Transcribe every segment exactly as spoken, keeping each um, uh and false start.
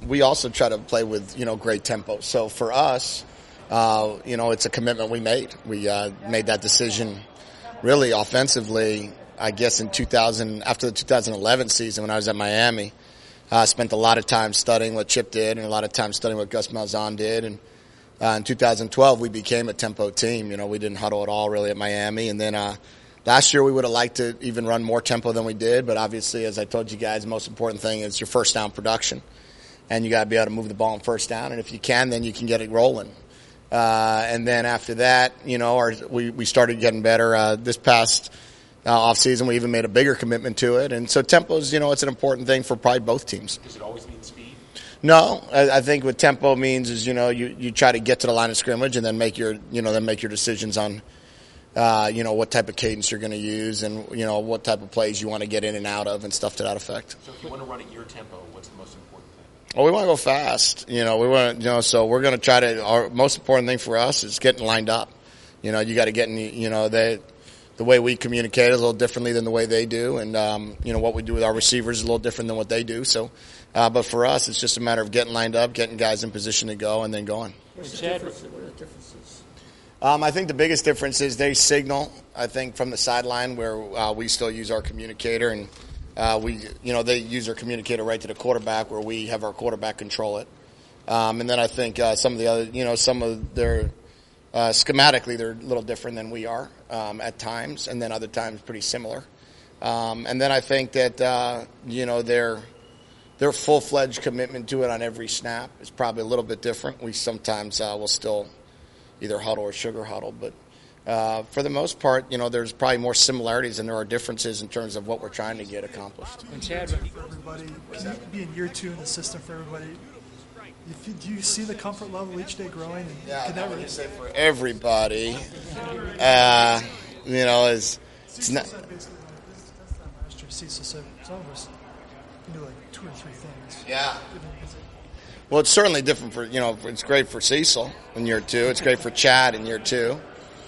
we also try to play with, you know, great tempo. So for us, uh, you know, it's a commitment we made. We uh, made that decision really offensively, I guess, in two thousand, after the two thousand eleven season when I was at Miami. I uh, spent a lot of time studying what Chip did and a lot of time studying what Gus Malzahn did. And uh, in two thousand twelve, we became a tempo team. You know, we didn't huddle at all really at Miami. And then uh, last year we would have liked to even run more tempo than we did. But obviously, as I told you guys, the most important thing is your first down production. And you got to be able to move the ball on first down. And if you can, then you can get it rolling. Uh, and then after that, you know, our, we, we started getting better. Uh, this past Uh, off season, we even made a bigger commitment to it, and so tempo's, you know, it's an important thing for probably both teams. Does it always mean speed? No, I, I think what tempo means is, you know, you, you try to get to the line of scrimmage and then make your, you know, then make your decisions on, uh, you know, what type of cadence you're going to use and, you know, what type of plays you want to get in and out of and stuff to that effect. So if you want to run at your tempo, what's the most important thing? Well, we want to go fast, you know. We want, you know, so we're going to try to. Our most important thing for us is getting lined up. You know, you got to get in. You know, they. The way we communicate is a little differently than the way they do, and um, you know what we do with our receivers is a little different than what they do. So, uh, but for us, it's just a matter of getting lined up, getting guys in position to go, and then going. What's the difference? What are the differences? Um, I think the biggest difference is they signal. I think from the sideline where uh, we still use our communicator, and uh, we, you know, they use their communicator right to the quarterback, where we have our quarterback control it. Um, and then I think uh, some of the other, you know, some of their. Uh, schematically, they're a little different than we are um, at times, and then other times pretty similar. Um, and then I think that uh, you know their their full-fledged commitment to it on every snap is probably a little bit different. We sometimes uh, will still either huddle or sugar huddle, but uh, for the most part, you know, there's probably more similarities than there are differences in terms of what we're trying to get accomplished. And Chad, for everybody, can you be in year two in the system for everybody? If you, do you see the comfort level each day growing? And yeah, can that really say for everybody, uh, you know, is it's not. Said basically, that's not last year. Cecil said some of us can do like two or three things. Yeah. Well, it's certainly different for, you know, it's great for Cecil in year two. It's great for Chad in year two.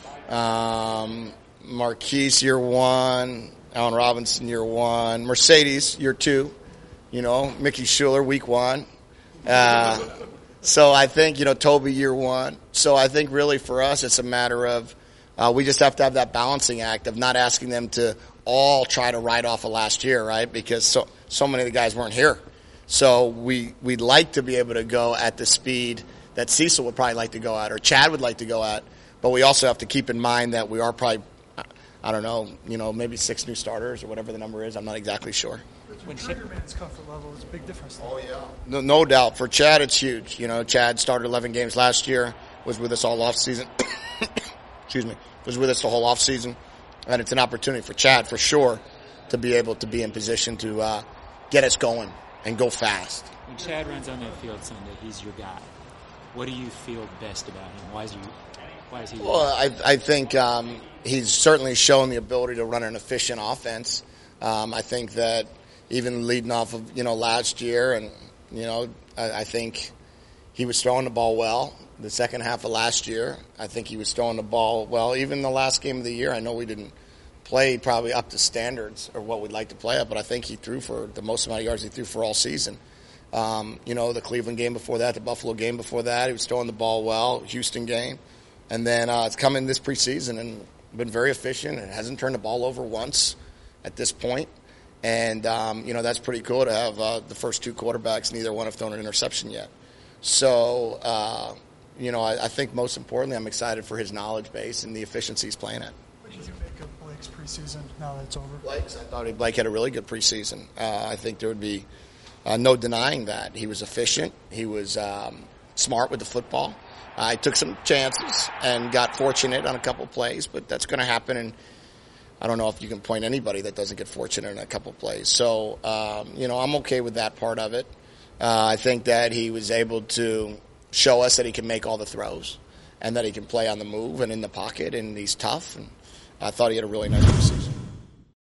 Um, Marquise year one. Allen Robinson year one. Mercedes year two. You know, Mickey Schuler week one. Uh, so I think, you know, Toby year one. So I think really for us it's a matter of uh, we just have to have that balancing act of not asking them to all try to write off of last year, right? Because so so many of the guys weren't here. So we, we'd like to be able to go at the speed that Cecil would probably like to go at or Chad would like to go at. But we also have to keep in mind that we are probably, I don't know, you know, maybe six new starters or whatever the number is. I'm not exactly sure. When Triggerman's comfort level is a big difference. Oh, yeah. No, no doubt. For Chad, it's huge. You know, Chad started eleven games last year, was with us all off season. Excuse me. Was with us the whole off season. And it's an opportunity for Chad, for sure, to be able to be in position to uh, get us going and go fast. When Chad runs on that field Sunday, he's your guy. What do you feel best about him? Why is he? Why is he? Well, I, I think um, he's certainly shown the ability to run an efficient offense. Um, I think that even leading off of, you know, last year, and, you know, I, I think he was throwing the ball well. The second half of last year, I think he was throwing the ball well. Even the last game of the year, I know we didn't play probably up to standards or what we'd like to play at, but I think he threw for the most amount of yards he threw for all season. Um, you know, the Cleveland game before that, the Buffalo game before that, he was throwing the ball well, Houston game. And then uh, it's come in this preseason and been very efficient and hasn't turned the ball over once at this point. And, um, you know, that's pretty cool to have uh, the first two quarterbacks, neither one have thrown an interception yet. So, uh, you know, I, I think most importantly, I'm excited for his knowledge base and the efficiency he's playing at. What did you make of Blake's preseason now that it's over? Blake's, I thought Blake had a really good preseason. Uh, I think there would be uh, no denying that. He was efficient. He was um, smart with the football. I uh, took some chances and got fortunate on a couple of plays, but that's going to happen. And I don't know if you can point anybody that doesn't get fortunate in a couple of plays. So, um, you know, I'm okay with that part of it. Uh, I think that he was able to show us that he can make all the throws and that he can play on the move and in the pocket, and he's tough. And I thought he had a really nice preseason.